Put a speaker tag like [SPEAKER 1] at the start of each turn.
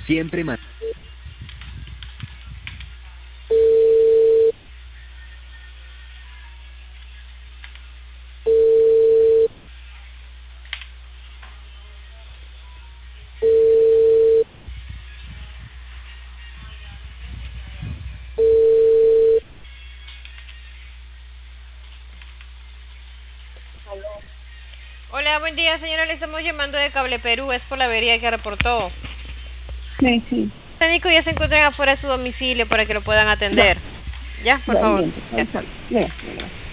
[SPEAKER 1] Siempre
[SPEAKER 2] Hola, buen día, señora. Le estamos llamando de Cable Perú. Es por la avería que reportó.
[SPEAKER 3] Sí, sí.
[SPEAKER 2] El técnico ya se encuentran afuera de su domicilio para que lo puedan atender. Ya, por
[SPEAKER 3] Ya,
[SPEAKER 2] favor.
[SPEAKER 3] bien,
[SPEAKER 2] Ya.
[SPEAKER 3] ahí sale. Ya, ya.